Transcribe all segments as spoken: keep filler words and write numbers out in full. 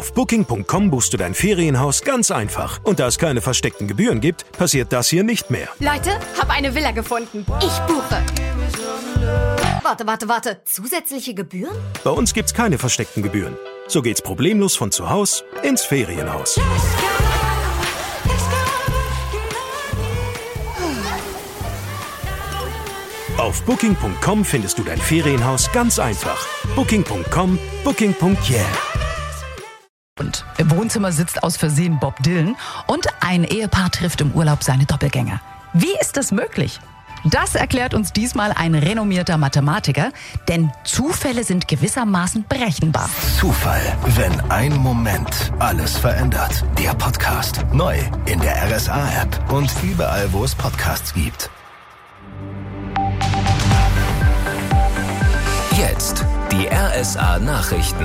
Auf Booking Punkt com buchst du dein Ferienhaus ganz einfach. Und da es keine versteckten Gebühren gibt, passiert das hier nicht mehr. Leute, hab eine Villa gefunden. Ich buche. Warte, warte, warte. Zusätzliche Gebühren? Bei uns gibt's keine versteckten Gebühren. So geht's problemlos von zu Hause ins Ferienhaus. Auf Booking Punkt com findest du dein Ferienhaus ganz einfach. Booking Punkt com, Booking Punkt yeah. Und im Wohnzimmer sitzt aus Versehen Bob Dylan und ein Ehepaar trifft im Urlaub seine Doppelgänger. Wie ist das möglich? Das erklärt uns diesmal ein renommierter Mathematiker, denn Zufälle sind gewissermaßen berechenbar. Zufall, wenn ein Moment alles verändert. Der Podcast neu in der R S A-App und überall, wo es Podcasts gibt. Jetzt die R S A-Nachrichten.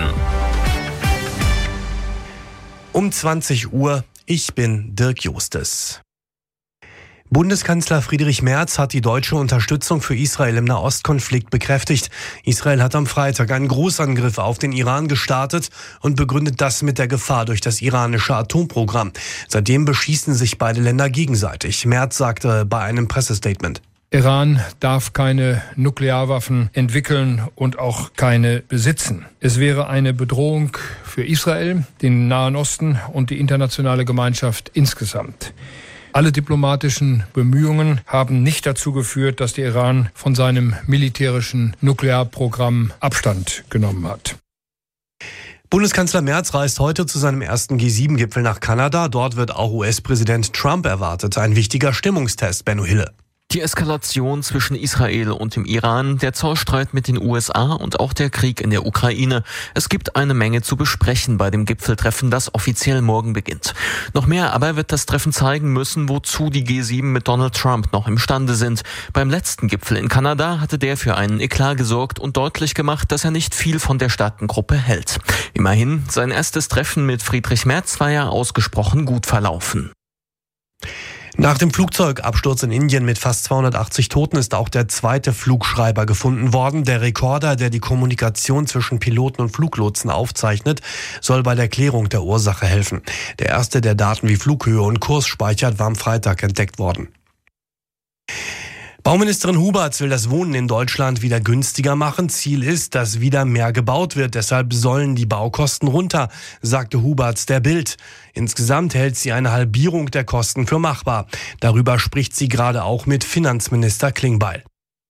Um zwanzig Uhr, ich bin Dirk Justes. Bundeskanzler Friedrich Merz hat die deutsche Unterstützung für Israel im Nahostkonflikt bekräftigt. Israel hat am Freitag einen Großangriff auf den Iran gestartet und begründet das mit der Gefahr durch das iranische Atomprogramm. Seitdem beschießen sich beide Länder gegenseitig. Merz sagte bei einem Pressestatement: Iran darf keine Nuklearwaffen entwickeln und auch keine besitzen. Es wäre eine Bedrohung für Israel, den Nahen Osten und die internationale Gemeinschaft insgesamt. Alle diplomatischen Bemühungen haben nicht dazu geführt, dass der Iran von seinem militärischen Nuklearprogramm Abstand genommen hat. Bundeskanzler Merz reist heute zu seinem ersten G sieben Gipfel nach Kanada. Dort wird auch U S-Präsident Trump erwartet. Ein wichtiger Stimmungstest, Benno Hille. Die Eskalation zwischen Israel und dem Iran, der Zollstreit mit den U S A und auch der Krieg in der Ukraine. Es gibt eine Menge zu besprechen bei dem Gipfeltreffen, das offiziell morgen beginnt. Noch mehr aber wird das Treffen zeigen müssen, wozu die G sieben mit Donald Trump noch imstande sind. Beim letzten Gipfel in Kanada hatte der für einen Eklat gesorgt und deutlich gemacht, dass er nicht viel von der Staatengruppe hält. Immerhin, sein erstes Treffen mit Friedrich Merz war ja ausgesprochen gut verlaufen. Nach dem Flugzeugabsturz in Indien mit fast zweihundertachtzig Toten ist auch der zweite Flugschreiber gefunden worden. Der Rekorder, der die Kommunikation zwischen Piloten und Fluglotsen aufzeichnet, soll bei der Klärung der Ursache helfen. Der erste, der Daten wie Flughöhe und Kurs speichert, war am Freitag entdeckt worden. Bauministerin Huberts will das Wohnen in Deutschland wieder günstiger machen. Ziel ist, dass wieder mehr gebaut wird. Deshalb sollen die Baukosten runter, sagte Huberts der Bild. Insgesamt hält sie eine Halbierung der Kosten für machbar. Darüber spricht sie gerade auch mit Finanzminister Klingbeil.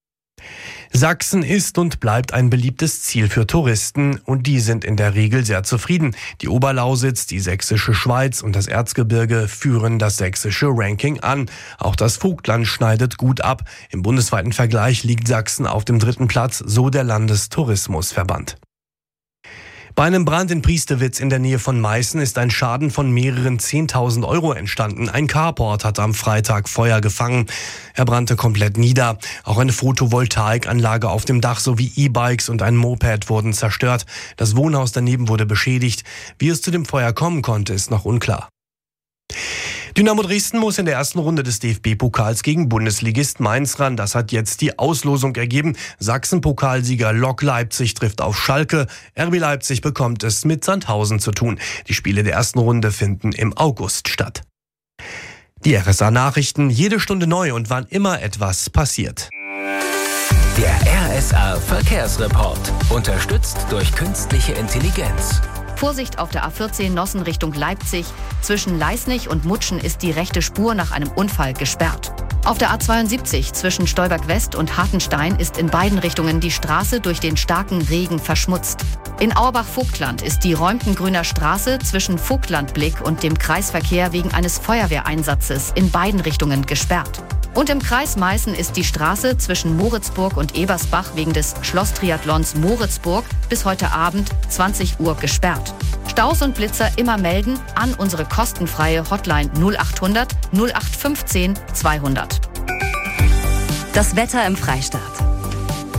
Sachsen ist und bleibt ein beliebtes Ziel für Touristen und die sind in der Regel sehr zufrieden. Die Oberlausitz, die Sächsische Schweiz und das Erzgebirge führen das sächsische Ranking an. Auch das Vogtland schneidet gut ab. Im bundesweiten Vergleich liegt Sachsen auf dem dritten Platz, so der Landestourismusverband. Bei einem Brand in Priestewitz in der Nähe von Meißen ist ein Schaden von mehreren zehntausend Euro entstanden. Ein Carport hat am Freitag Feuer gefangen. Er brannte komplett nieder. Auch eine Photovoltaikanlage auf dem Dach sowie E-Bikes und ein Moped wurden zerstört. Das Wohnhaus daneben wurde beschädigt. Wie es zu dem Feuer kommen konnte, ist noch unklar. Dynamo Dresden muss in der ersten Runde des D F B-Pokals gegen Bundesligist Mainz ran. Das hat jetzt die Auslosung ergeben. Sachsen-Pokalsieger Lok Leipzig trifft auf Schalke. R B Leipzig bekommt es mit Sandhausen zu tun. Die Spiele der ersten Runde finden im August statt. Die R S A-Nachrichten, jede Stunde neu und wann immer etwas passiert. Der R S A-Verkehrsreport. Unterstützt durch künstliche Intelligenz. Vorsicht auf der A vierzehn Nossen Richtung Leipzig. Zwischen Leisnig und Mutschen ist die rechte Spur nach einem Unfall gesperrt. Auf der A zweiundsiebzig zwischen Stolberg West und Hartenstein ist in beiden Richtungen die Straße durch den starken Regen verschmutzt. In Auerbach-Vogtland ist die Räumtengrüner Straße zwischen Vogtlandblick und dem Kreisverkehr wegen eines Feuerwehreinsatzes in beiden Richtungen gesperrt. Und im Kreis Meißen ist die Straße zwischen Moritzburg und Ebersbach wegen des Schlosstriathlons Moritzburg bis heute Abend zwanzig Uhr gesperrt. Staus und Blitzer immer melden an unsere kostenfreie Hotline null achthundert null acht fünfzehn zweihundert. Das Wetter im Freistaat.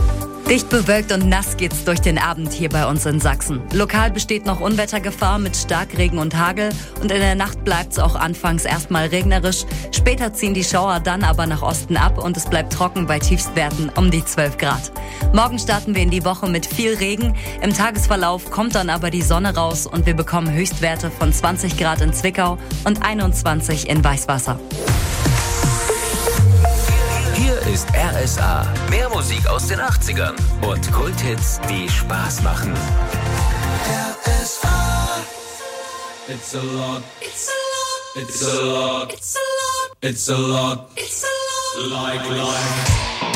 Dicht bewölkt und nass geht's durch den Abend hier bei uns in Sachsen. Lokal besteht noch Unwettergefahr mit Starkregen und Hagel und in der Nacht bleibt's auch anfangs erstmal regnerisch. Später ziehen die Schauer dann aber nach Osten ab und es bleibt trocken bei Tiefstwerten um die zwölf Grad. Morgen starten wir in die Woche mit viel Regen. Im Tagesverlauf kommt dann aber die Sonne raus und wir bekommen Höchstwerte von zwanzig Grad in Zwickau und einundzwanzig in Weißwasser. Hier ist R S A. Mehr Musik aus den achtzigern und Kulthits, die Spaß machen. R S A. It's a lot. It's a lot. It's a lot. It's a lot. It's a lot. It's a lot. Like life.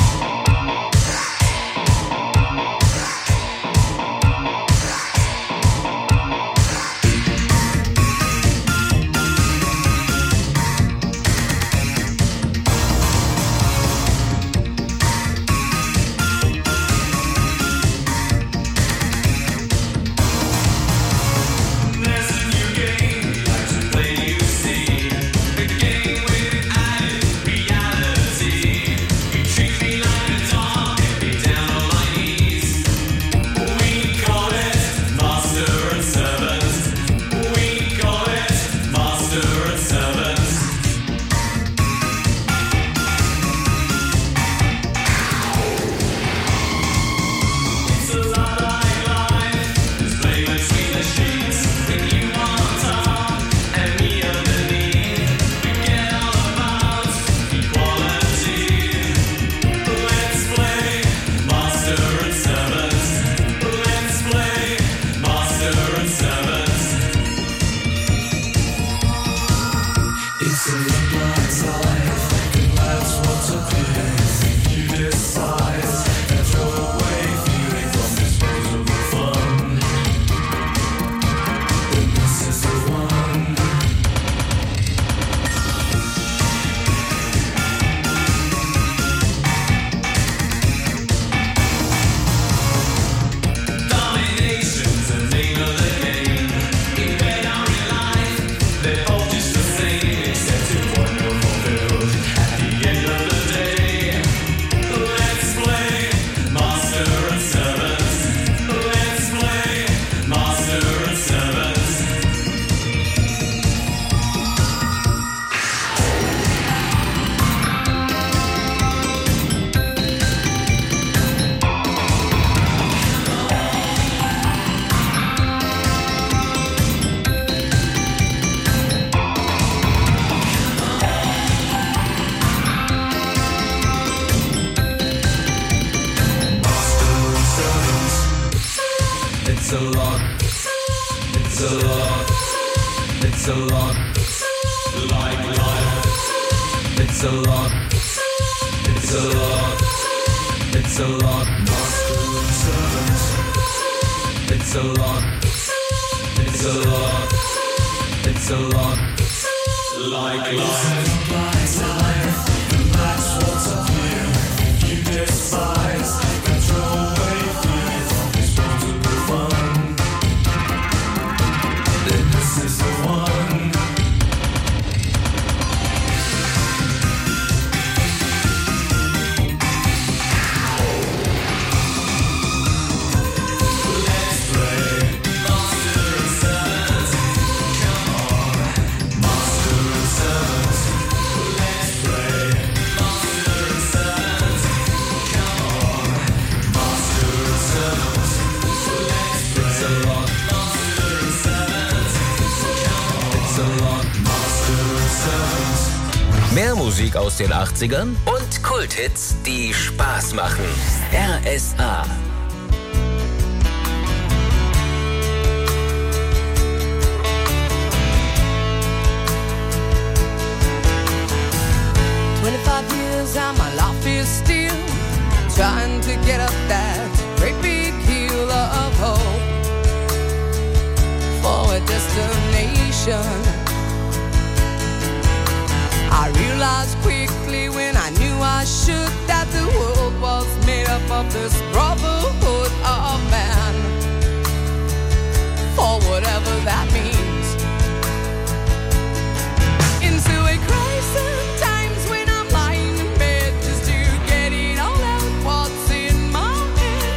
Mehr Musik aus den achtzigern und Kulthits, die Spaß machen. R S A. twenty-five years and my life is still trying to get up that great big hill of hope for a destination. I realized quickly when I knew I should that the world was made up of this brotherhood of man, for whatever that means. Into a crisis times when I'm lying in bed just to get it all out what's in my head.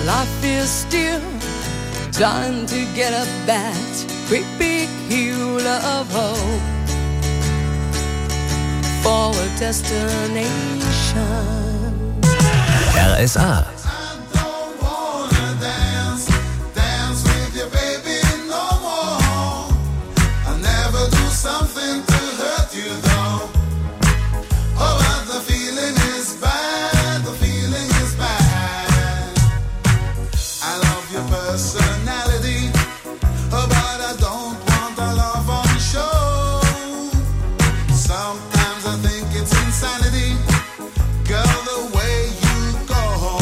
life is still trying to get up that great big hill of hope for a destination. R S A. Something to hurt you though. Oh, but the feeling is bad, the feeling is bad. I love your personality, oh, but I don't want a love on show. Sometimes I think it's insanity, girl, the way you go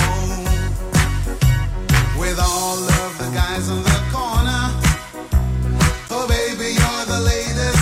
with all of the guys in the corner. Oh, baby, you're the latest.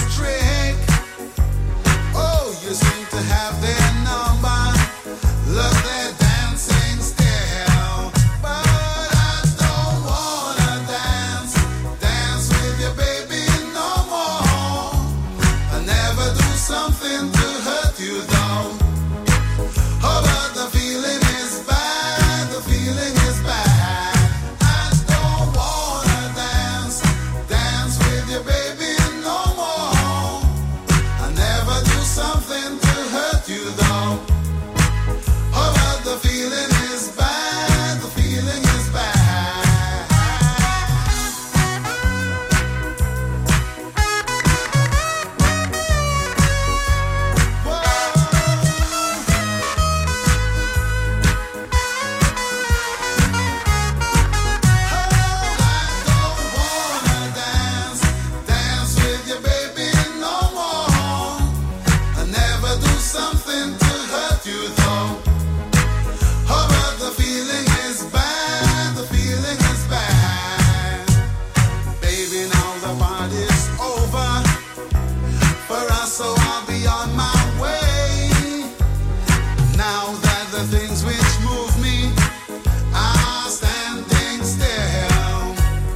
You seem to have their number, love their dancing style. But I don't wanna dance, dance with you, baby, no more. I never do something to hurt you though. Oh, but the feeling is bad, the feeling is bad. I don't wanna dance, dance with you, baby, no more. I never do something to hurt you though. Oh, but the feeling is bad, the feeling is bad. Whoa. Oh, I don't wanna dance, dance with you, baby, no more. I never do something to hurt you though. Oh, but the feeling is bad, the feeling is bad. Baby, now the party's over for us, so I'll be on my way. Now that the things which move me are standing still.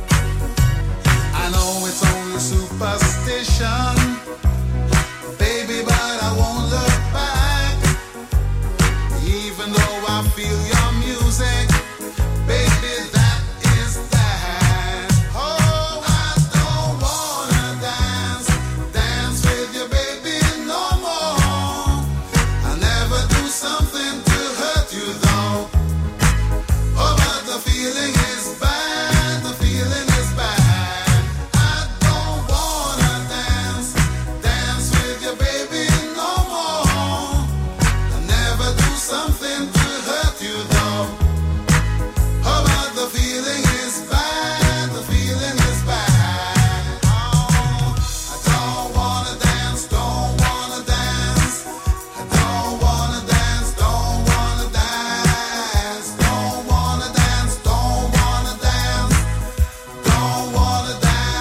I know it's only superstition, baby, but I won't look back. Even though I feel your music, baby, that is that. Oh, I don't wanna dance, dance with you, baby, no more. I never do something to hurt you though. Oh, but the feeling is bad, the feeling is bad. I don't wanna dance, dance with you, baby, no more. I never do something to hurt you though. Oh, but the feeling is bad, the feeling is bad. Oh, I don't wanna dance, don't wanna dance. I don't wanna dance, don't wanna dance. Don't wanna dance, don't wanna dance. Don't wanna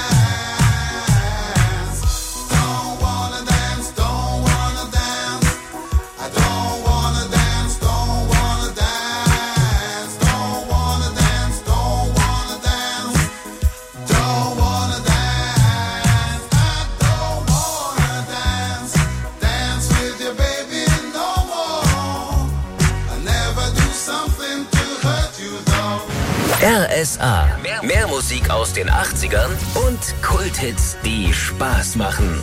dance. Don't wanna dance, don't wanna dance. I don't wanna dance, don't wanna dance. Don't wanna dance, don't wanna dance. Don't wanna dance. I don't wanna dance, dance with you, baby, no more. I never do something to hurt you though. R S A. Mehr, mehr Musik aus den achtzigern und Kulthits, die Spaß machen.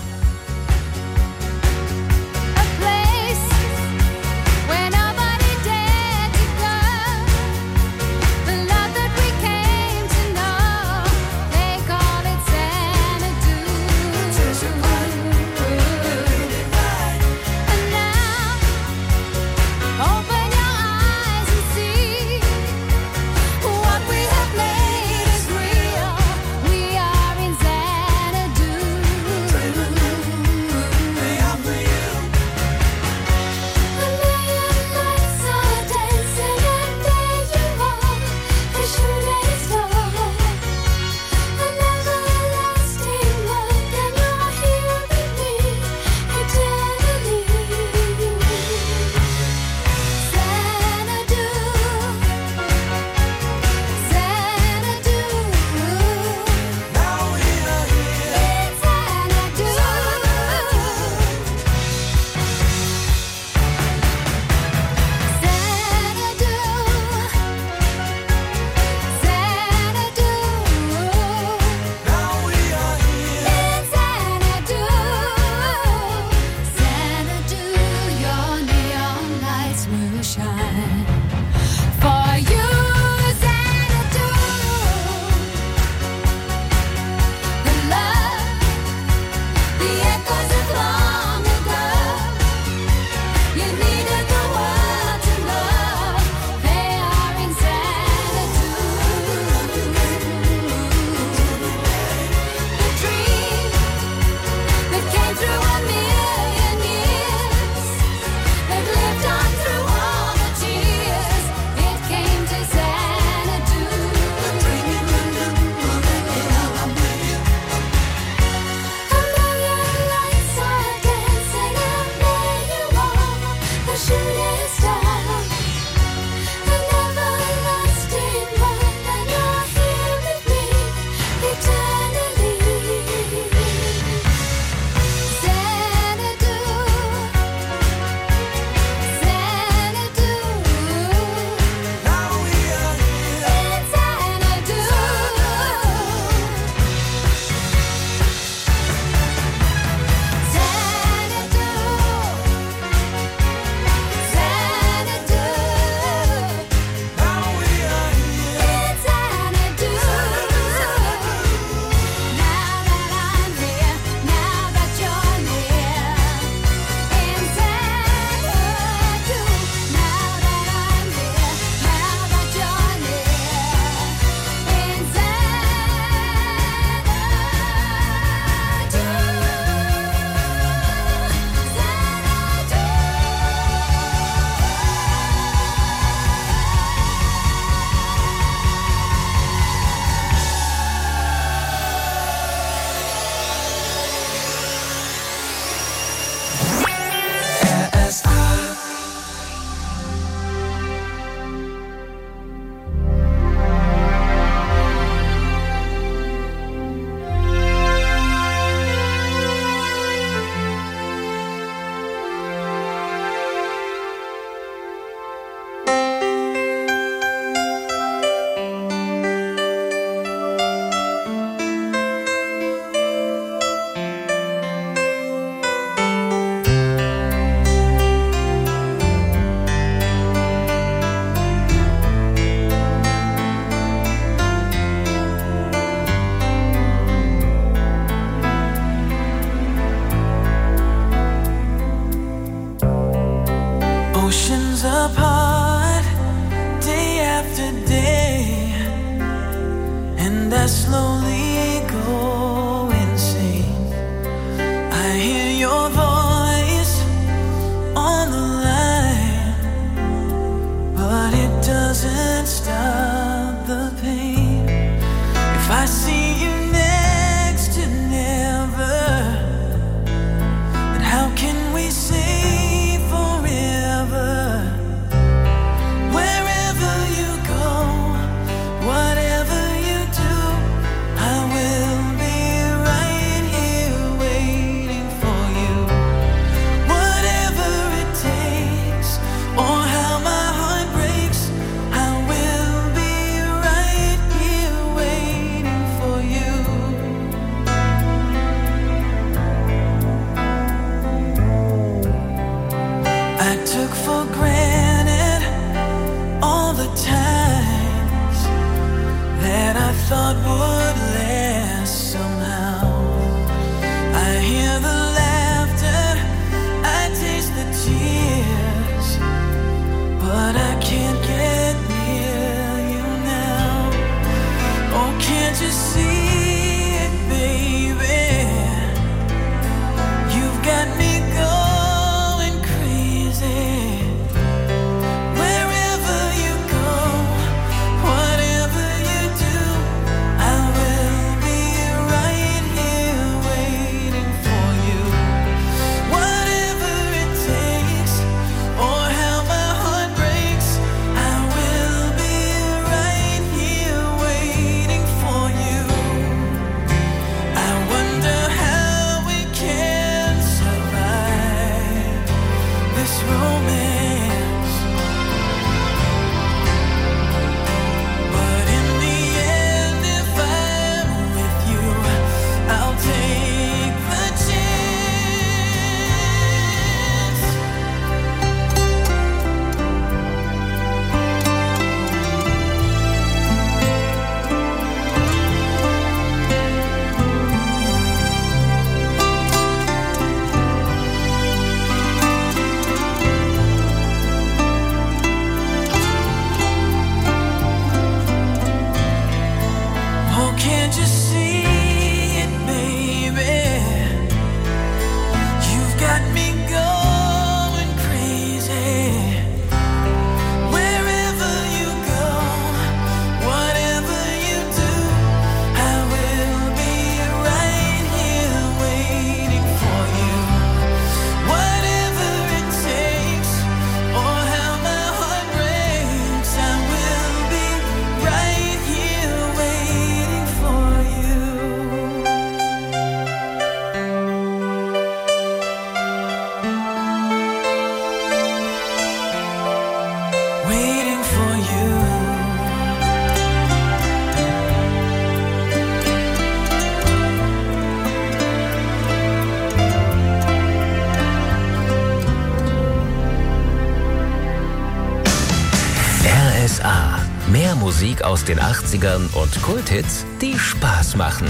A place where nobody dared to go. The love that we came to know, they call it Xanadu. And now, open your eyes and see what we have made is real. We are in Xanadu. Musik aus den achtzigern und Kulthits, die Spaß machen.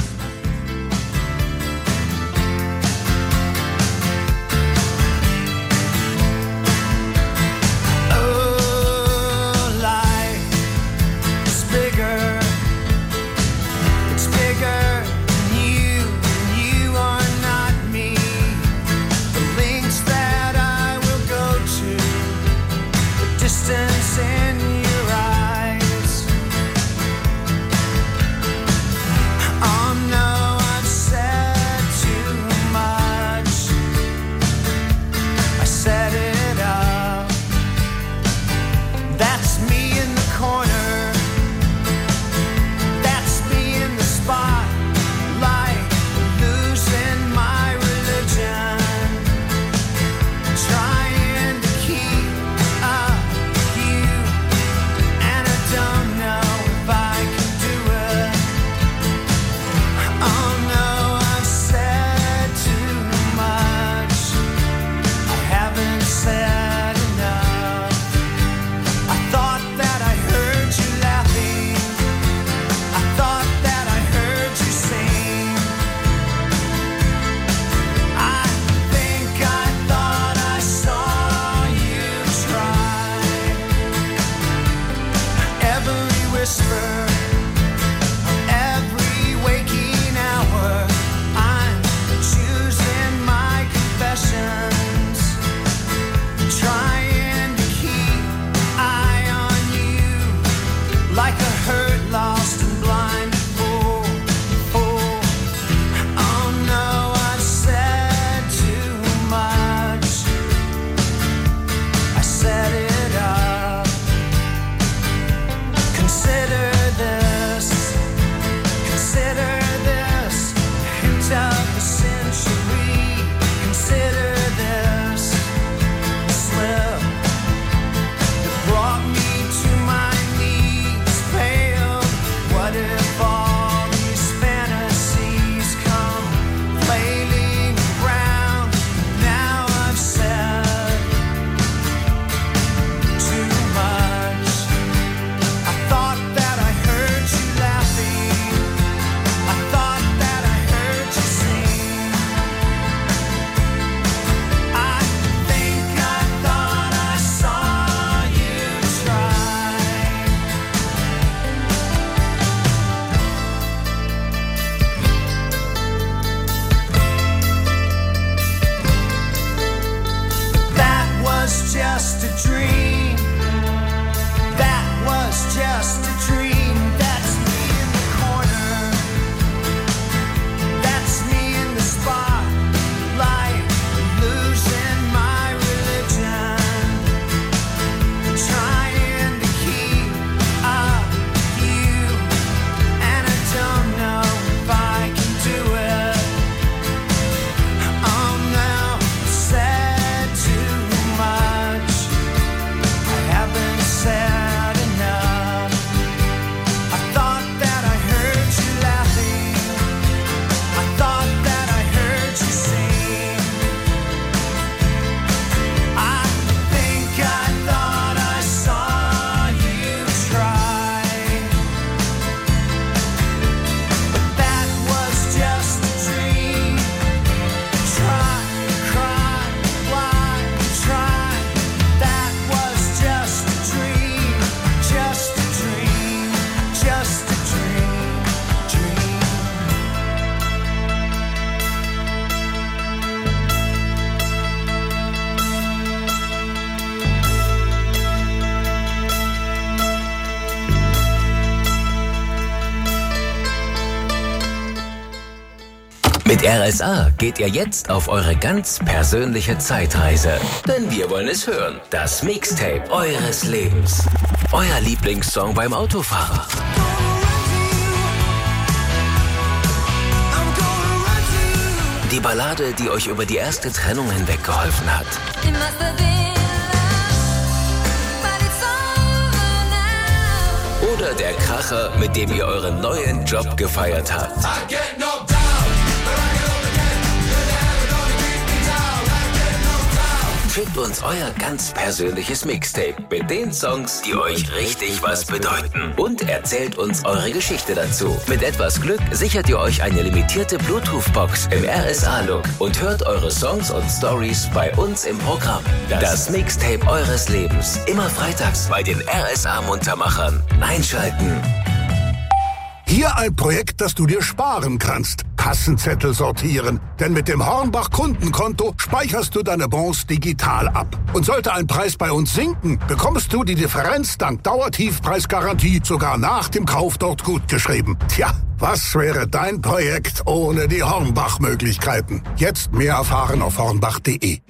Mit R S A geht ihr jetzt auf eure ganz persönliche Zeitreise. Denn wir wollen es hören. Das Mixtape eures Lebens. Euer Lieblingssong beim Autofahrer. Die Ballade, die euch über die erste Trennung hinweg geholfen hat. Oder der Kracher, mit dem ihr euren neuen Job gefeiert habt. Schickt uns euer ganz persönliches Mixtape mit den Songs, die euch richtig was bedeuten. Und erzählt uns eure Geschichte dazu. Mit etwas Glück sichert ihr euch eine limitierte Bluetooth-Box im R S A-Look und hört eure Songs und Stories bei uns im Programm. Das Mixtape eures Lebens. Immer freitags bei den R S A-Muntermachern. Einschalten. Hier ein Projekt, das du dir sparen kannst. Kassenzettel sortieren. Denn mit dem Hornbach-Kundenkonto speicherst du deine Bons digital ab. Und sollte ein Preis bei uns sinken, bekommst du die Differenz dank Dauertiefpreisgarantie sogar nach dem Kauf dort gutgeschrieben. Tja, was wäre dein Projekt ohne die Hornbach-Möglichkeiten? Jetzt mehr erfahren auf hornbach punkt de.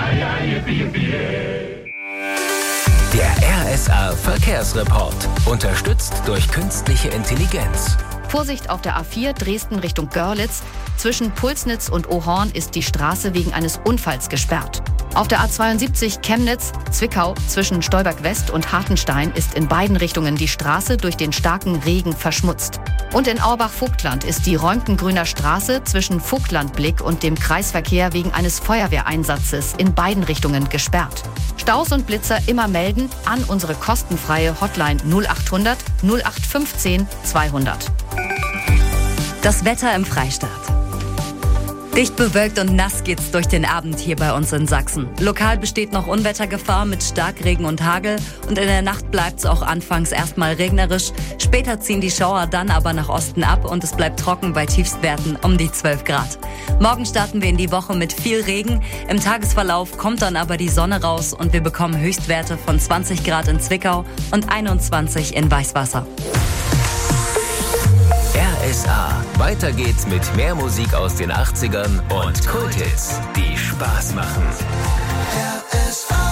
Der R S A Verkehrsreport. Unterstützt durch künstliche Intelligenz. Vorsicht auf der A vier Dresden Richtung Görlitz. Zwischen Pulsnitz und Ohorn ist die Straße wegen eines Unfalls gesperrt. Auf der A zweiundsiebzig Chemnitz-Zwickau zwischen Stolberg West und Hartenstein ist in beiden Richtungen die Straße durch den starken Regen verschmutzt. Und in Auerbach-Vogtland ist die Räumkengrüner Straße zwischen Vogtlandblick und dem Kreisverkehr wegen eines Feuerwehreinsatzes in beiden Richtungen gesperrt. Staus und Blitzer immer melden an unsere kostenfreie Hotline null achthundert null acht fünfzehn zweihundert. Das Wetter im Freistaat. Dicht bewölkt und nass geht's durch den Abend hier bei uns in Sachsen. Lokal besteht noch Unwettergefahr mit Starkregen und Hagel und in der Nacht bleibt's auch anfangs erstmal regnerisch. Später ziehen die Schauer dann aber nach Osten ab und es bleibt trocken bei Tiefstwerten um die zwölf Grad. Morgen starten wir in die Woche mit viel Regen. Im Tagesverlauf kommt dann aber die Sonne raus und wir bekommen Höchstwerte von zwanzig Grad in Zwickau und einundzwanzig in Weißwasser. R S A. Weiter geht's mit mehr Musik aus den achtzigern und Kulthits, die Spaß machen. R S A.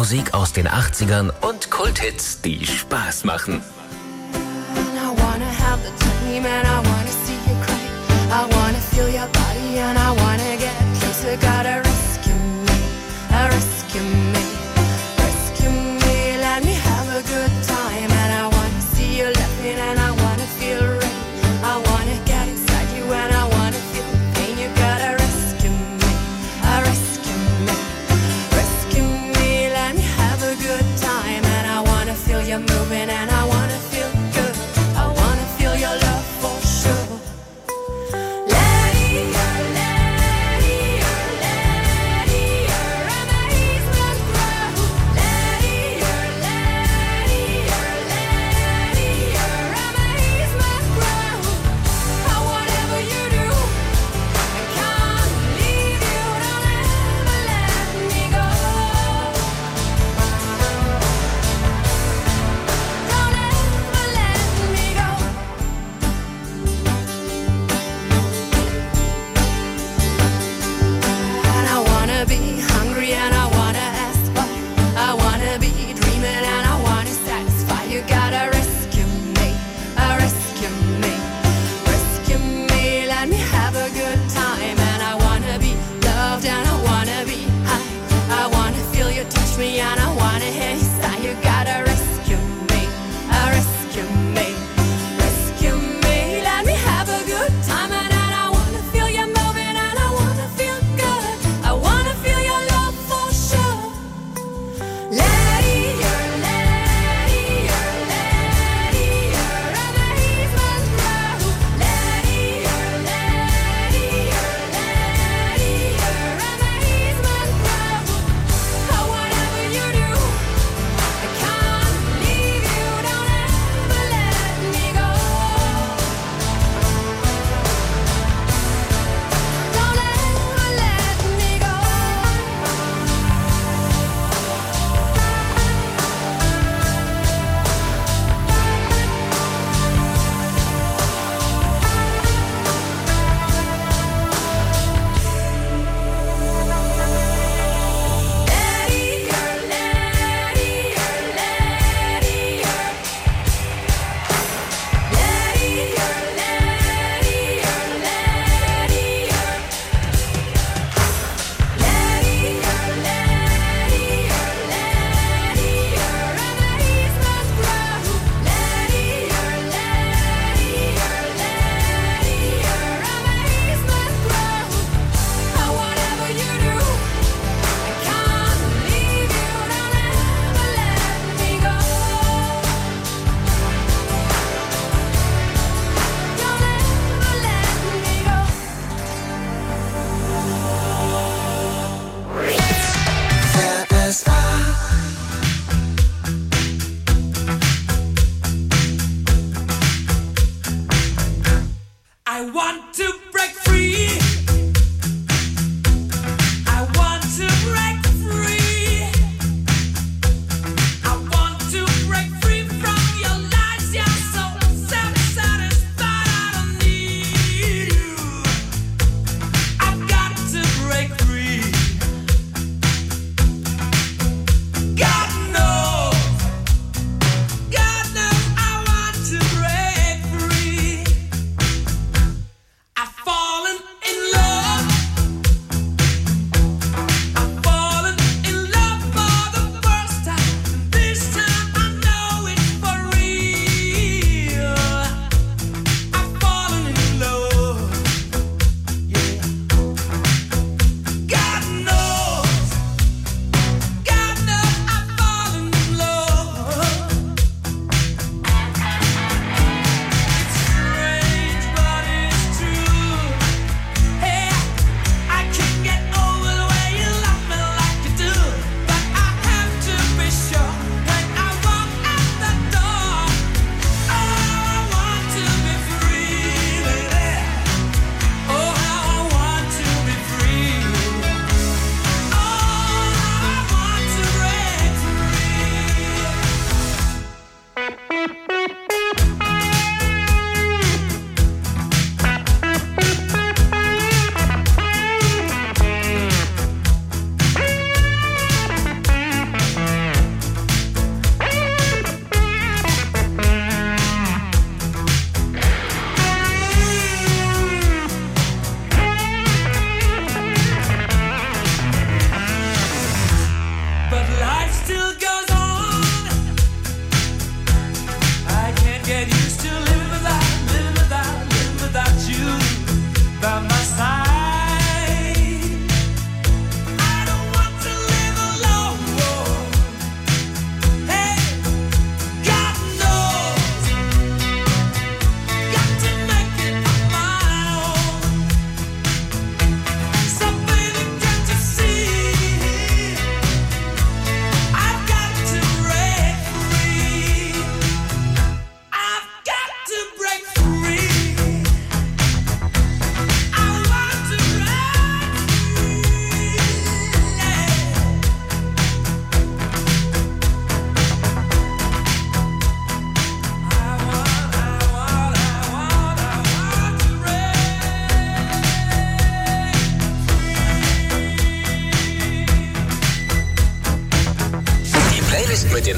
Musik aus den achtzigern und Kulthits, die Spaß machen. And I wanna have the time and I wanna see you cry. I wanna feel your body and I wanna get closer. Gotta rescue me, uh, rescue me, rescue me. Let me have a good time and I wanna see you laughing and I wanna feel rain. I wanna get inside you and I wanna feel pain. You gotta rescue me, uh, rescue me, rescue me. Let me have a good time and I wanna feel you moving and I wanna feel good. I wanna feel your love for sure. Lady, you're lady, you're lady, you're amazement grow. Lady, you're lady, you're lady, you're amazement grow. Oh, whatever you do, I can't leave you. Don't ever let me go. Don't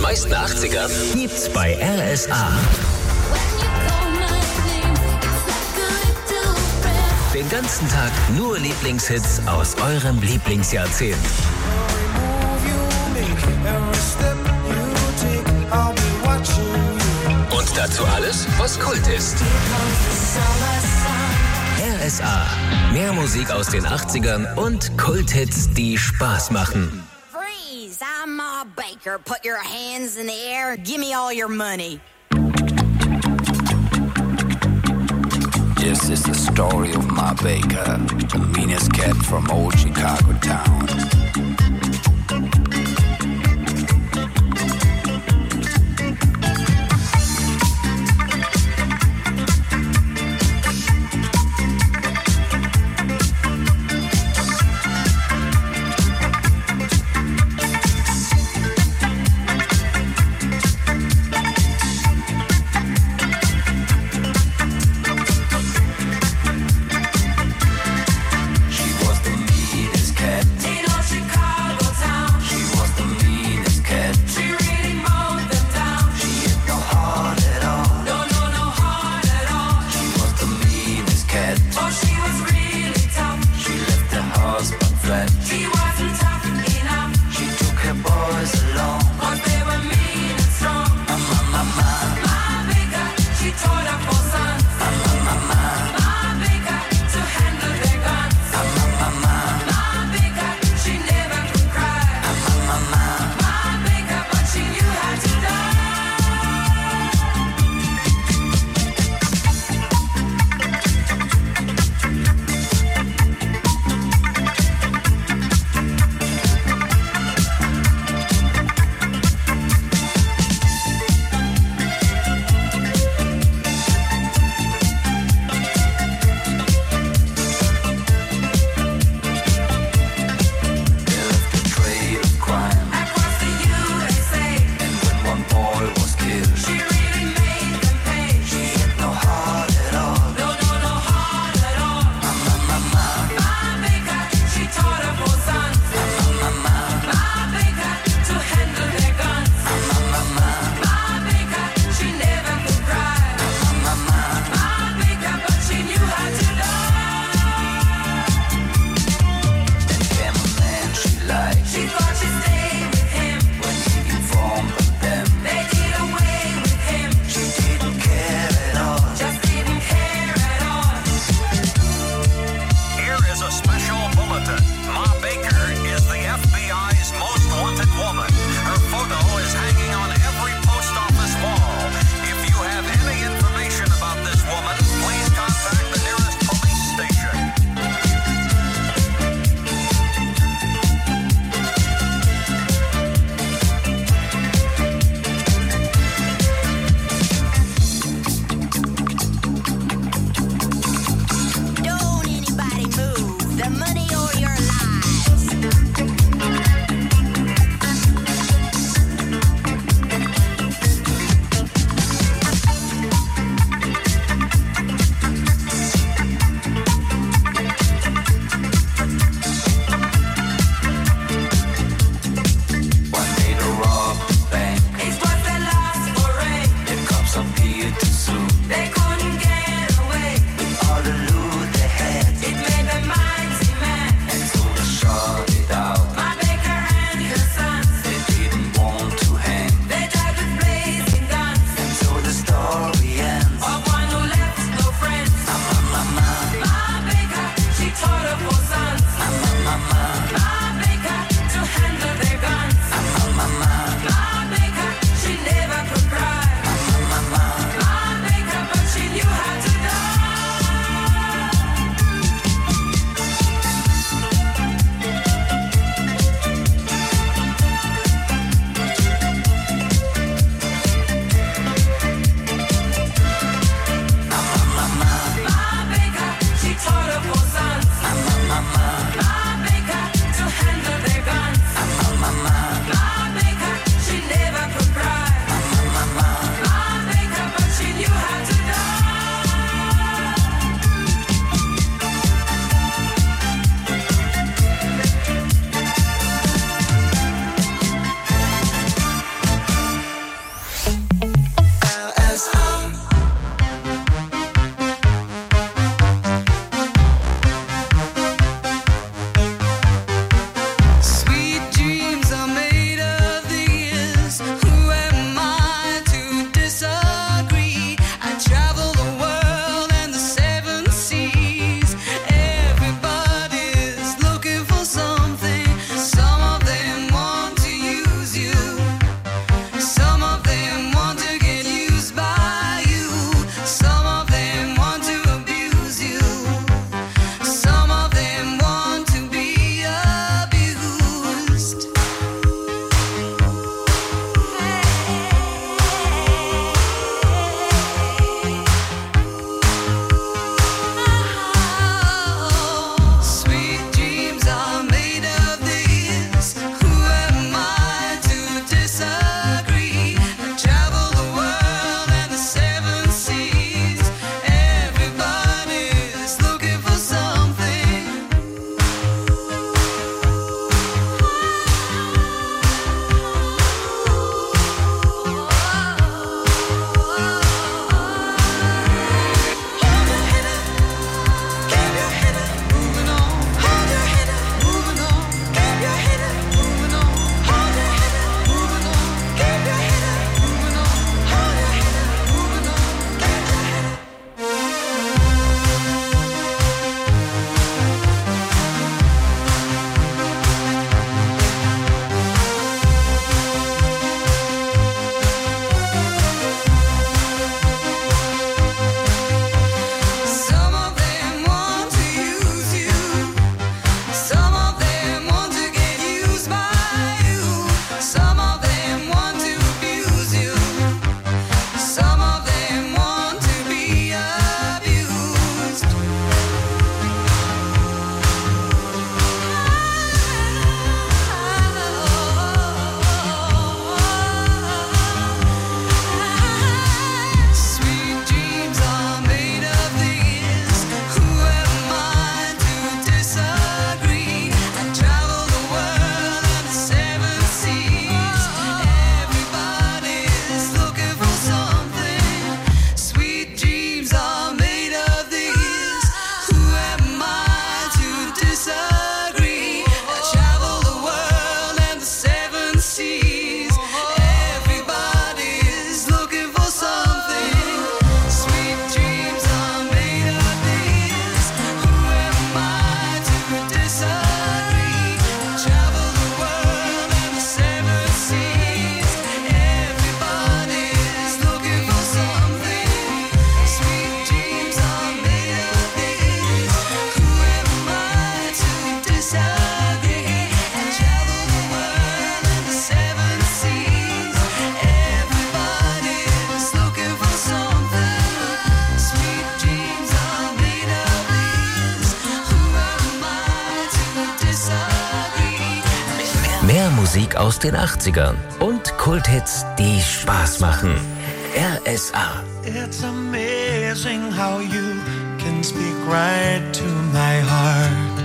meisten achtzigern gibt's bei R S A. Den ganzen Tag nur Lieblingshits aus eurem Lieblingsjahrzehnt. Und dazu alles, was Kult ist. R S A. Mehr Musik aus den achtzigern und Kulthits, die Spaß machen. Freeze! I'm Ma Baker. Put your hands in the air. Give me all your money. This is the story of Ma Baker, the meanest cat from old Chicago town. Chicago. Musik aus den achtzigern und Kulthits, die Spaß machen. R S A. It's amazing how you can speak right to my heart.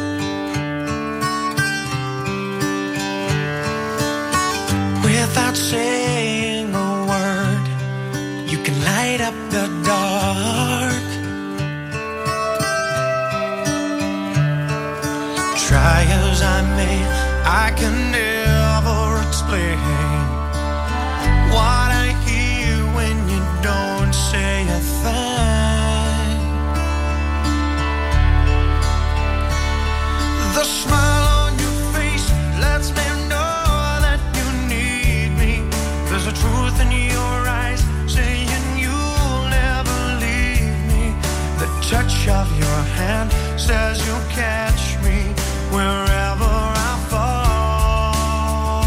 Without saying a word, you can light up the dark. Try as I may, I can never explain what I hear when you don't say a thing. The smile on your face lets me know that you need me. There's a truth in your eyes saying you'll never leave me. The touch of your hand says you'll catch me wherever I fall.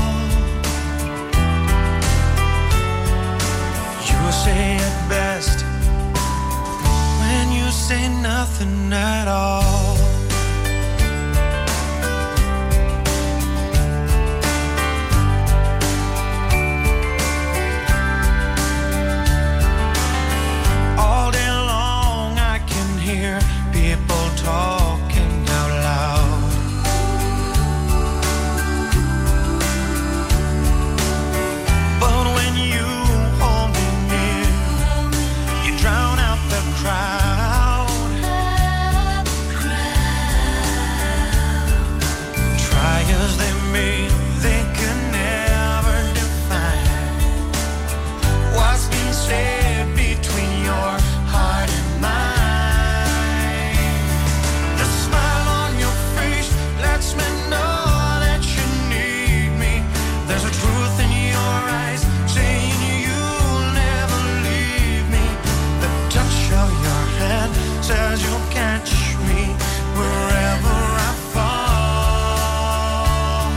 You say it best when you say nothing at all. All day long I can hear people talking out loud. But when you hold me near, you drown out the crowd. Try as they may, they can never define what's been said between your heart and mine. The smile on your face lets me know that you need me. There's a truth in your eyes saying you'll never leave me. The touch of your hand says you'll catch me wherever I fall.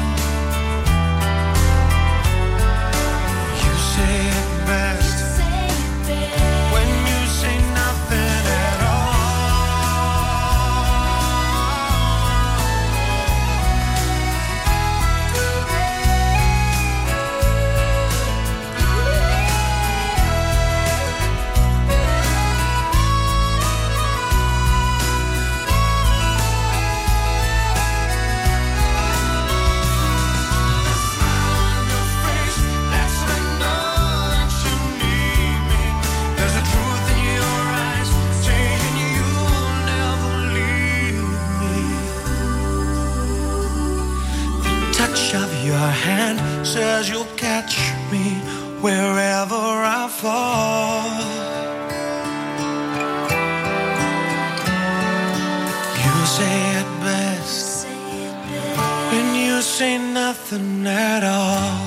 You say it best when you say nothing at all. There's a truth in your eyes saying you'll never leave me. The touch of your hand says you'll catch me wherever I fall. You say it best when you say nothing at all.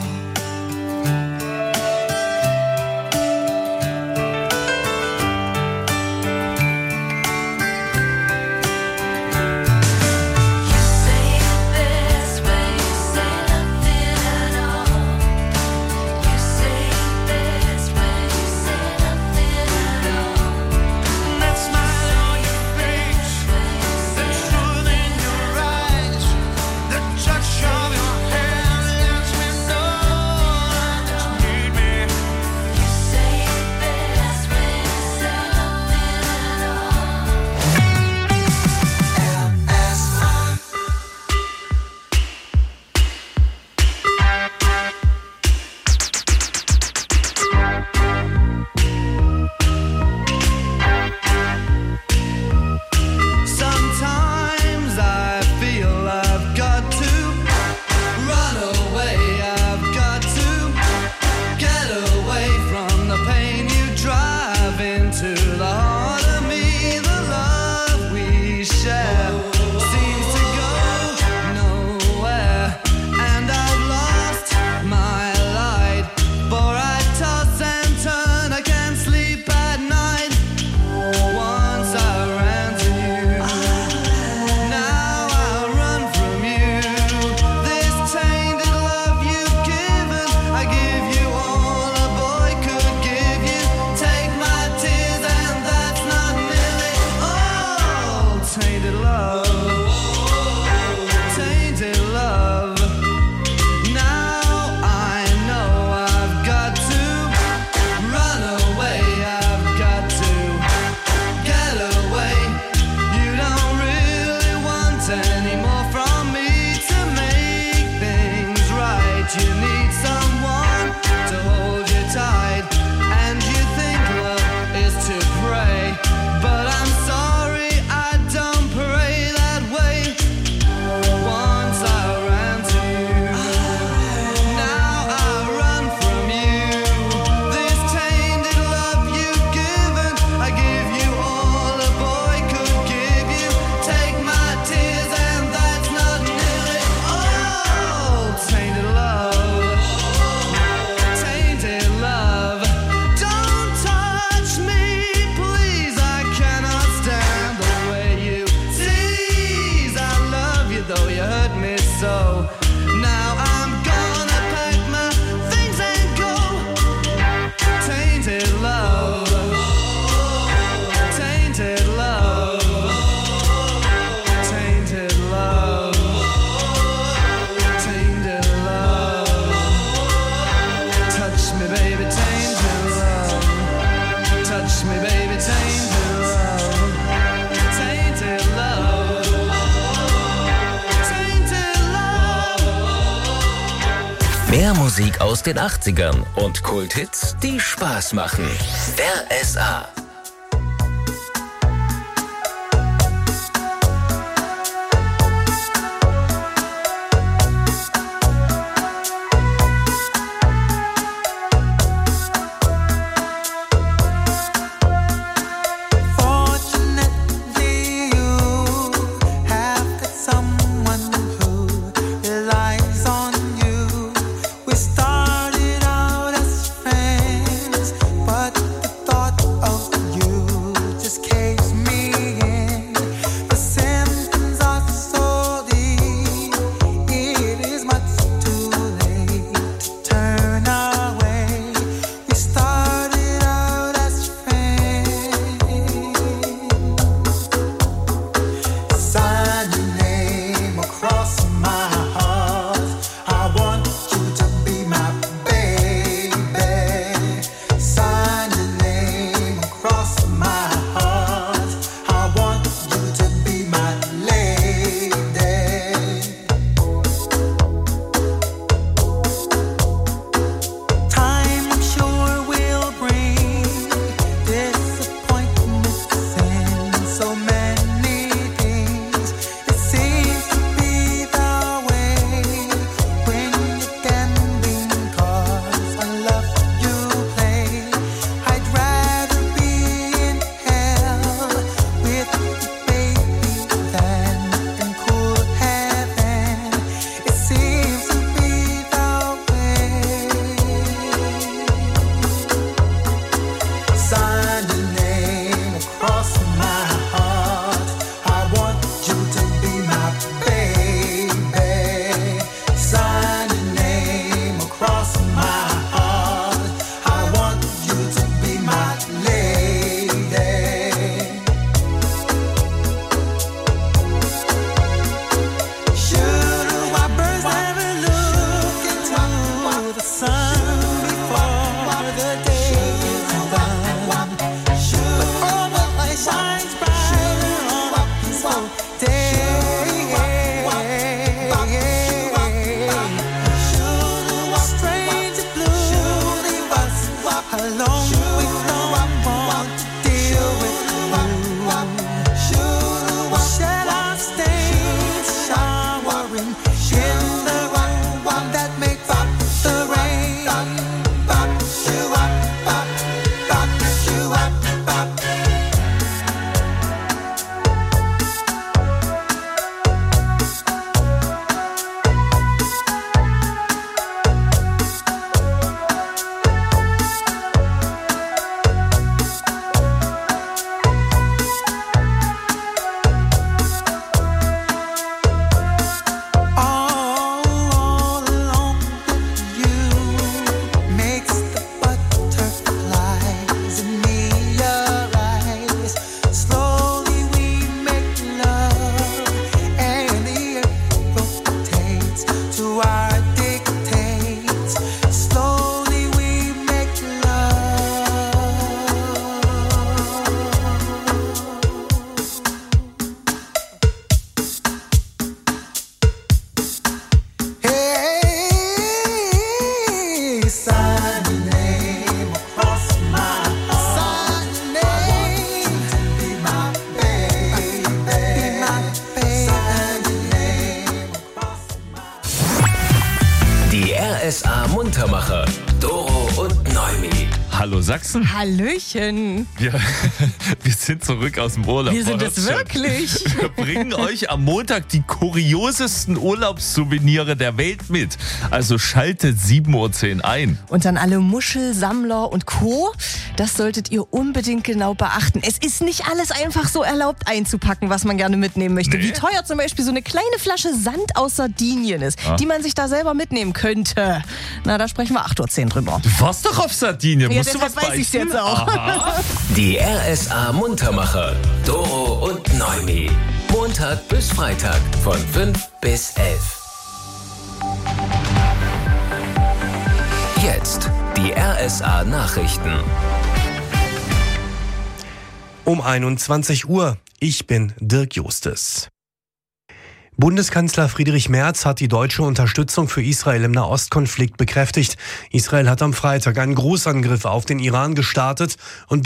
That smile on your face, the truth in your eyes, the touch of your hand lets me Musik aus den achtzigern und Kulthits, die Spaß machen. R S A. R S A Muntermacher. Doro und Neumi. Hallo Sachsen. Hallöchen. Wir, wir sind zurück aus dem Urlaub. Wir sind es wirklich. Wir bringen euch am Montag die kuriosesten Urlaubssouvenire der Welt mit. Also schaltet sieben Uhr zehn ein. Und dann alle Muschelsammler und Co. Das solltet ihr unbedingt genau beachten. Es ist nicht alles einfach so erlaubt einzupacken, was man gerne mitnehmen möchte. Nee. Wie teuer zum Beispiel so eine kleine Flasche Sand aus Sardinien ist, ah. die man sich da selber mitnehmen könnte. Na, da sprechen wir acht Uhr zehn drüber. Du warst doch auf Sardinien. Ja, Musst du was weiß ich jetzt auch. Aha. Die R S A Muntermacher. Doro und Neumi. Montag bis Freitag von fünf bis elf. Jetzt die R S A Nachrichten. Um einundzwanzig Uhr. Ich bin Dirk Justes. Bundeskanzler Friedrich Merz hat die deutsche Unterstützung für Israel im Nahostkonflikt bekräftigt. Israel hat am Freitag einen Großangriff auf den Iran gestartet und